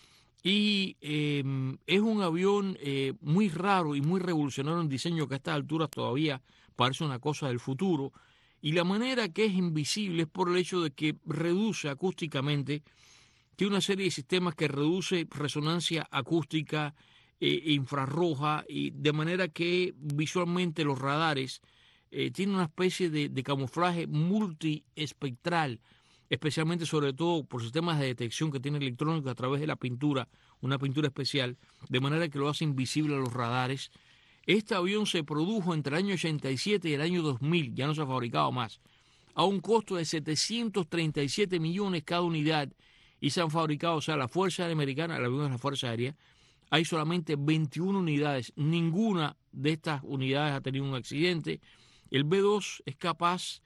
Y es un avión muy raro y muy revolucionario en diseño, que a estas alturas todavía parece una cosa del futuro. Y la manera que es invisible es por el hecho de que reduce acústicamente, tiene una serie de sistemas que reduce resonancia acústica, infrarroja, y de manera que visualmente los radares tienen una especie de camuflaje multiespectral, especialmente sobre todo por sistemas de detección que tiene electrónica a través de la pintura, una pintura especial, de manera que lo hace invisible a los radares. Este avión se produjo entre el año 87 y el año 2000, ya no se ha fabricado más, a un costo de 737 millones cada unidad, y se han fabricado, o sea, la Fuerza Aérea Americana, el avión de la Fuerza Aérea, hay solamente 21 unidades, ninguna de estas unidades ha tenido un accidente. El B-2 es capaz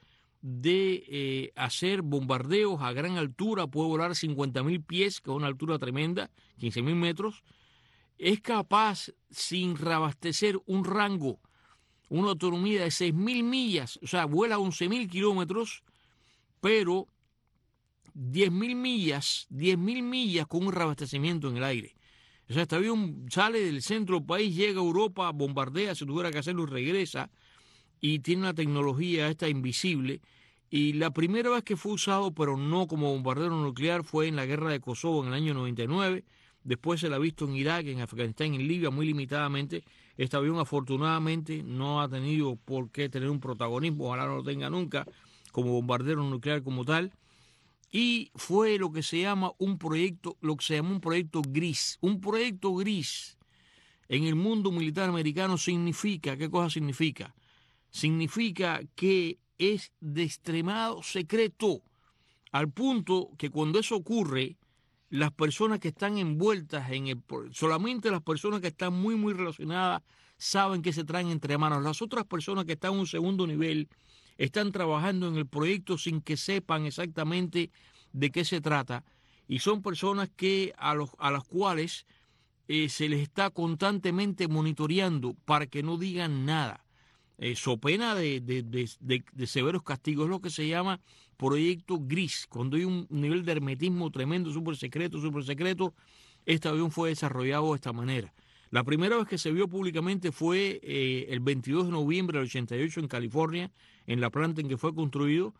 de hacer bombardeos a gran altura, puede volar 50.000 pies, que es una altura tremenda, 15.000 metros. Es capaz, sin reabastecer, un rango, una autonomía de 6.000 millas, o sea, vuela 11.000 kilómetros, pero 10.000 millas con un reabastecimiento en el aire. O sea, este avión sale del centro del país, llega a Europa, bombardea, si tuviera que hacerlo, y regresa, y tiene una tecnología esta invisible. Y la primera vez que fue usado, pero no como bombardero nuclear, fue en la guerra de Kosovo en el año 99. Después se la ha visto en Irak, en Afganistán, en Libia, muy limitadamente. Este avión, afortunadamente, no ha tenido por qué tener un protagonismo, ojalá no lo tenga nunca, como bombardero nuclear como tal. Y fue lo que se llama un proyecto, lo que se llama un proyecto gris. Un proyecto gris en el mundo militar americano significa, ¿qué cosa significa? Significa que es de extremado secreto, al punto que cuando eso ocurre, las personas que están envueltas solamente las personas que están muy, muy relacionadas saben que se traen entre manos. Las otras personas que están en un segundo nivel están trabajando en el proyecto sin que sepan exactamente de qué se trata, y son personas a las cuales se les está constantemente monitoreando para que no digan nada, so pena de severos castigos. Es lo que se llama proyecto gris, cuando hay un nivel de hermetismo tremendo, súper secreto. Este avión fue desarrollado de esta manera. La primera vez que se vio públicamente fue el 22 de noviembre del 88 en California, en la planta en que fue construido.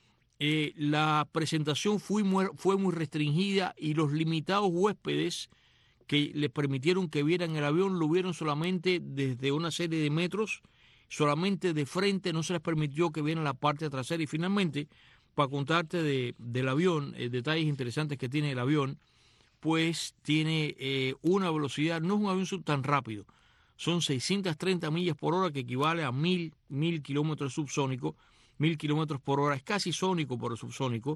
La presentación fue muy restringida, y los limitados huéspedes que les permitieron que vieran el avión lo vieron solamente desde una serie de metros, solamente de frente, no se les permitió que vieran la parte trasera. Y finalmente, para contarte del avión, detalles interesantes que tiene el avión, pues tiene una velocidad, no es un avión tan rápido, son 630 millas por hora, que equivale a 1.000 kilómetros subsónicos, 1.000 kilómetros por hora, es casi sónico pero subsónico.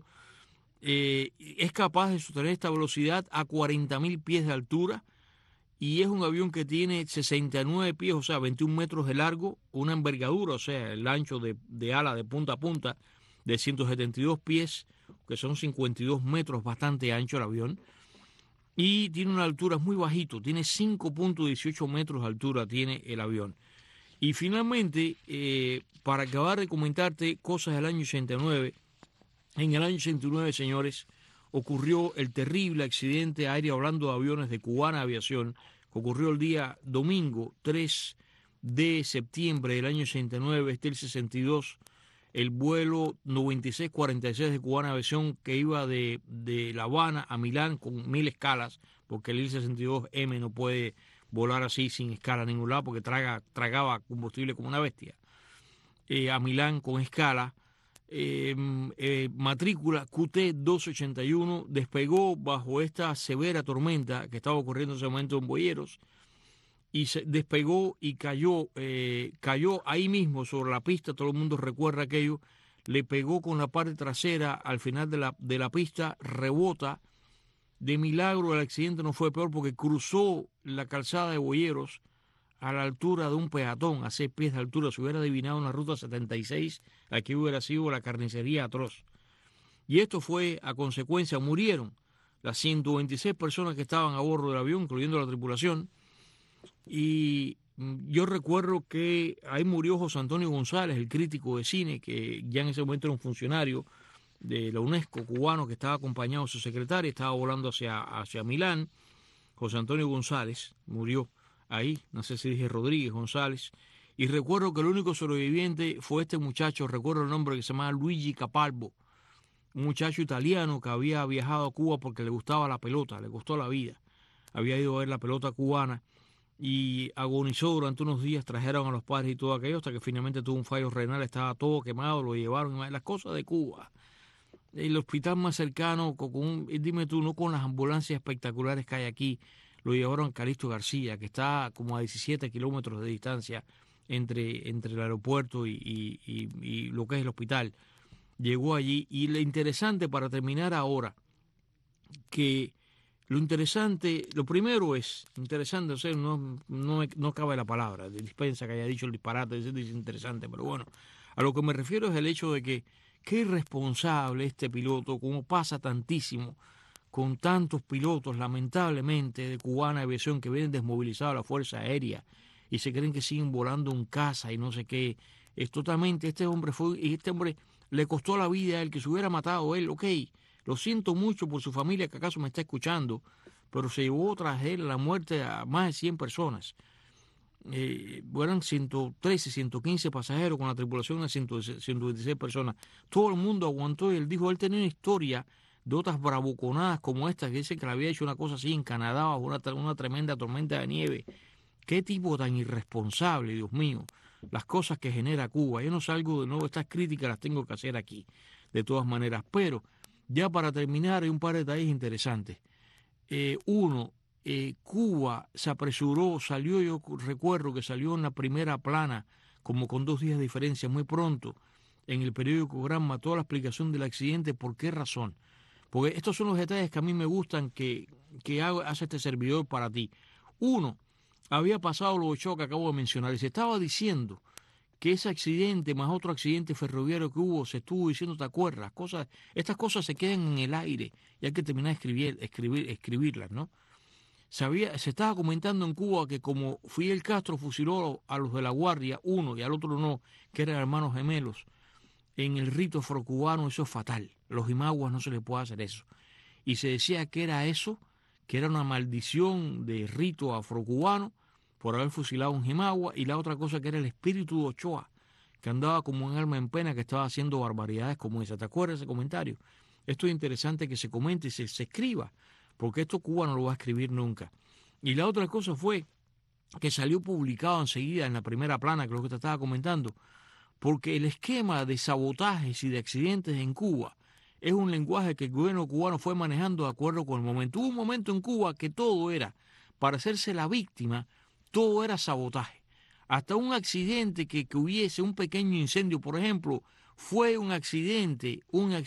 Es capaz de sostener esta velocidad a 40.000 pies de altura, y es un avión que tiene 69 pies, o sea, 21 metros de largo, una envergadura, o sea, el ancho de ala de punta a punta de 172 pies, que son 52 metros, bastante ancho el avión. Y tiene una altura muy bajito, tiene 5.18 metros de altura tiene el avión. Y finalmente, para acabar de comentarte cosas del año 89, en el año 89, señores, ocurrió el terrible accidente aéreo, hablando de aviones, de Cubana Aviación, que ocurrió el día domingo 3 de septiembre del año 89, el 62, el vuelo 9646 de Cubana Aviación, que iba de La Habana a Milán con 1000 escalas, porque el Il-62M no puede volar así sin escala a ningún lado, porque tragaba combustible como una bestia. A Milán con escala, matrícula QT-281, despegó bajo esta severa tormenta que estaba ocurriendo en ese momento en Boyeros, y se despegó y cayó ahí mismo sobre la pista. Todo el mundo recuerda aquello. Le pegó con la parte trasera al final de la pista, rebota. De milagro el accidente no fue peor, porque cruzó la calzada de Boyeros a la altura de un peatón, a 6 pies de altura. Se hubiera adivinado una ruta 76, aquí hubiera sido la carnicería atroz. Y esto fue a consecuencia, murieron las 126 personas que estaban a bordo del avión, incluyendo la tripulación. Y yo recuerdo que ahí murió José Antonio González, el crítico de cine, que ya en ese momento era un funcionario de la UNESCO cubano, que estaba acompañado de su secretaria, estaba volando hacia Milán. José Antonio González murió ahí, no sé si dije Rodríguez González. Y recuerdo que el único sobreviviente fue este muchacho, recuerdo el nombre, que se llamaba Luigi Capalbo, un muchacho italiano que había viajado a Cuba porque le gustaba la pelota, le gustó la vida. Había ido a ver la pelota cubana y agonizó durante unos días. Trajeron a los padres y todo aquello hasta que finalmente tuvo un fallo renal, estaba todo quemado, lo llevaron. Las cosas de Cuba. El hospital más cercano, dime tú, no con las ambulancias espectaculares que hay aquí, lo llevaron a Calixto García, que está como a 17 kilómetros de distancia entre el aeropuerto y lo que es el hospital. Llegó allí. Y lo interesante, para terminar ahora, que lo primero es interesante, o sea, no cabe la palabra, dispensa que haya dicho el disparate, es interesante, pero bueno, a lo que me refiero es el hecho de que qué irresponsable este piloto, como pasa tantísimo con tantos pilotos, lamentablemente, de Cubana Aviación, que vienen desmovilizados a la Fuerza Aérea y se creen que siguen volando en casa y no sé qué. Es totalmente, este hombre le costó la vida a él, que se hubiera matado él, ok. Lo siento mucho por su familia que acaso me está escuchando, pero se llevó tras él la muerte a más de 100 personas. Eran 113, 115 pasajeros con la tripulación de 126 personas. Todo el mundo aguantó y él dijo, él tenía una historia de otras bravuconadas como esta, que dice que le había hecho una cosa así en Canadá bajo una tremenda tormenta de nieve. Qué tipo tan irresponsable, Dios mío, las cosas que genera Cuba. Yo no salgo de nuevo, estas críticas las tengo que hacer aquí, de todas maneras, pero ya para terminar, hay un par de detalles interesantes. Cuba se apresuró, yo recuerdo que salió en la primera plana, como con 2 días de diferencia, muy pronto, en el periódico Granma, toda la explicación del accidente. ¿Por qué razón? Porque estos son los detalles que a mí me gustan que hace este servidor para ti. Había pasado lo que acabo de mencionar, y se estaba diciendo que ese accidente más otro accidente ferroviario que hubo, se estuvo diciendo, ¿te acuerdas? Estas cosas se quedan en el aire y hay que terminar de escribirlas, ¿no? Se estaba comentando en Cuba que como Fidel Castro fusiló a los de la Guardia, uno y al otro no, que eran hermanos gemelos, en el rito afrocubano, eso es fatal. Los imaguas no se les puede hacer eso. Y se decía que era eso, que era una maldición de rito afrocubano por haber fusilado a un jimagua, y la otra cosa que era el espíritu de Ochoa, que andaba como un alma en pena, que estaba haciendo barbaridades como esa. ¿Te acuerdas de ese comentario? Esto es interesante que se comente y se escriba, porque esto Cuba no lo va a escribir nunca. Y la otra cosa fue que salió publicado enseguida en la primera plana, que es lo que te estaba comentando, porque el esquema de sabotajes y de accidentes en Cuba es un lenguaje que el gobierno cubano fue manejando de acuerdo con el momento. Hubo un momento en Cuba que todo era, para hacerse la víctima, todo era sabotaje. Hasta un accidente que hubiese un pequeño incendio, por ejemplo, fue un accidente,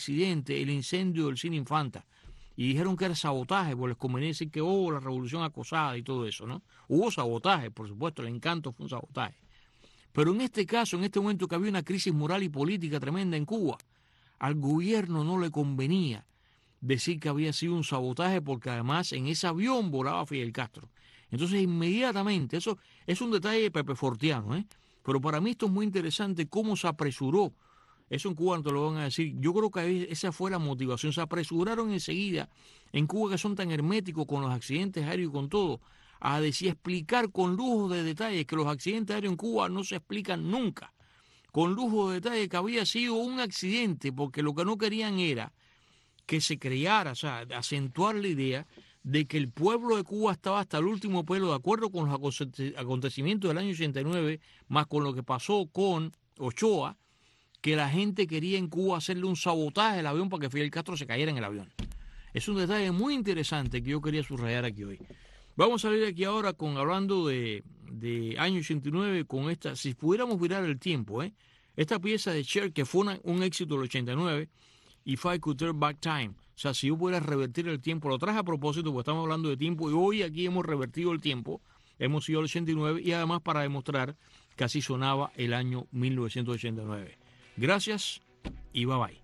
el incendio del Cine Infanta. Y dijeron que era sabotaje, porque les convenía decir que la revolución acosada y todo eso, ¿no? Hubo sabotaje, por supuesto, el Encanto fue un sabotaje. Pero en este caso, en este momento que había una crisis moral y política tremenda en Cuba, al gobierno no le convenía decir que había sido un sabotaje, porque además en ese avión volaba Fidel Castro. Entonces inmediatamente, eso es un detalle de Pepe Fortiano, ¿eh? Pero para mí esto es muy interesante cómo se apresuró. Eso en Cuba no te lo van a decir. Yo creo que esa fue la motivación. Se apresuraron enseguida en Cuba, que son tan herméticos con los accidentes aéreos y con todo, a explicar con lujo de detalle que los accidentes aéreos en Cuba no se explican nunca. Con lujo de detalle que había sido un accidente, porque lo que no querían era que se creara, o sea, acentuar la idea de que el pueblo de Cuba estaba hasta el último pelo de acuerdo con los acontecimientos del año 89, más con lo que pasó con Ochoa, que la gente quería en Cuba hacerle un sabotaje al avión para que Fidel Castro se cayera en el avión. Es un detalle muy interesante que yo quería subrayar aquí hoy. Vamos a salir aquí ahora hablando de año 89 con esta, si pudiéramos virar el tiempo, esta pieza de Cher, que fue un éxito del 89, If I Could Turn Back Time. O sea, si yo pudiera revertir el tiempo, lo traje a propósito porque estamos hablando de tiempo y hoy aquí hemos revertido el tiempo hemos ido al 89 y además para demostrar que así sonaba el año 1989. Gracias y bye bye.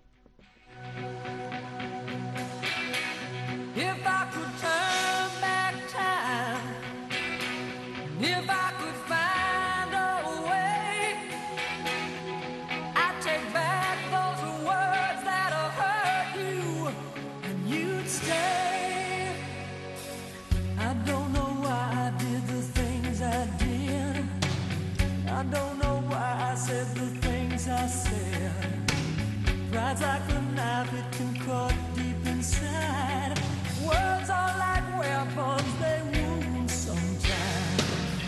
If I could turn back time, if I could find a way, I'd take back those words that have hurt you, and you'd stay. I don't know why I did the things I did. I don't know why I said the things I said. Pride's like a knife, it can cut deep inside. Words are like weapons, they wound sometimes.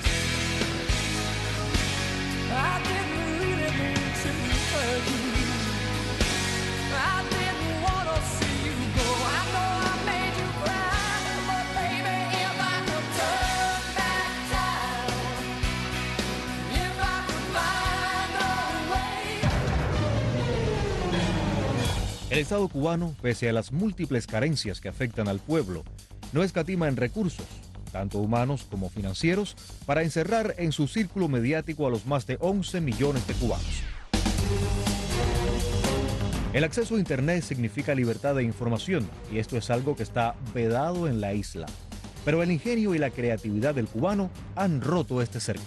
I didn't really mean to hurt you. I didn't want to see you go. I know I made you cry, but baby, if I could turn back time, if I could find a way. El Estado cubano, pese a las múltiples carencias que afectan al pueblo, no escatima en recursos, tanto humanos como financieros, para encerrar en su círculo mediático a los más de 11 millones de cubanos. El acceso a Internet significa libertad de información, y esto es algo que está vedado en la isla. Pero el ingenio y la creatividad del cubano han roto este cerco.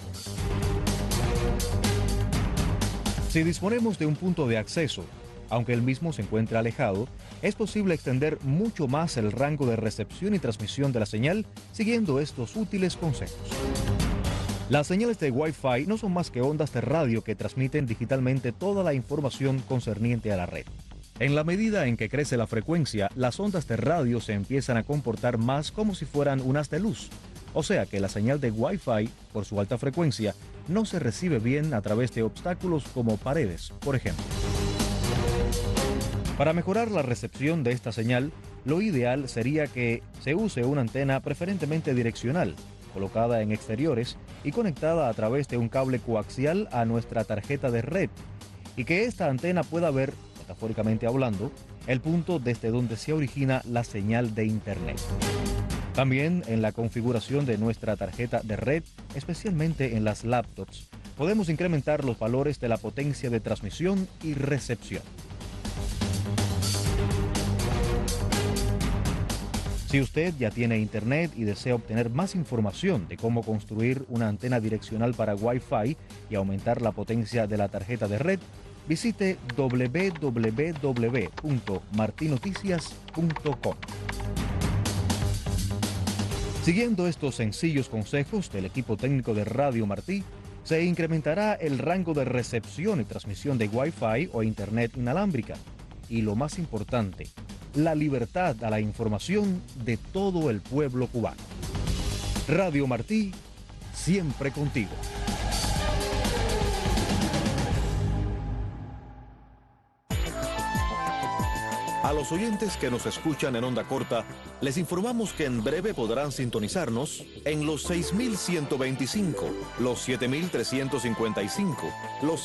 Si disponemos de un punto de acceso, aunque el mismo se encuentre alejado, es posible extender mucho más el rango de recepción y transmisión de la señal siguiendo estos útiles consejos. Las señales de Wi-Fi no son más que ondas de radio que transmiten digitalmente toda la información concerniente a la red. En la medida en que crece la frecuencia, las ondas de radio se empiezan a comportar más como si fueran unas de luz. O sea que la señal de Wi-Fi, por su alta frecuencia, no se recibe bien a través de obstáculos como paredes, por ejemplo. Para mejorar la recepción de esta señal, lo ideal sería que se use una antena preferentemente direccional, colocada en exteriores y conectada a través de un cable coaxial a nuestra tarjeta de red, y que esta antena pueda ver, metafóricamente hablando, el punto desde donde se origina la señal de Internet. También en la configuración de nuestra tarjeta de red, especialmente en las laptops, podemos incrementar los valores de la potencia de transmisión y recepción. Si usted ya tiene Internet y desea obtener más información de cómo construir una antena direccional para Wi-Fi y aumentar la potencia de la tarjeta de red, visite www.martinoticias.com. Siguiendo estos sencillos consejos del equipo técnico de Radio Martí, se incrementará el rango de recepción y transmisión de Wi-Fi o Internet inalámbrica. Y lo más importante, la libertad a la información de todo el pueblo cubano. Radio Martí, siempre contigo. A los oyentes que nos escuchan en onda corta, les informamos que en breve podrán sintonizarnos en los 6.125, los 7.355, los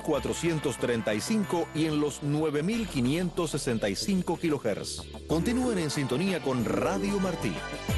7.435 y en los 9.565 kHz. Continúen en sintonía con Radio Martí.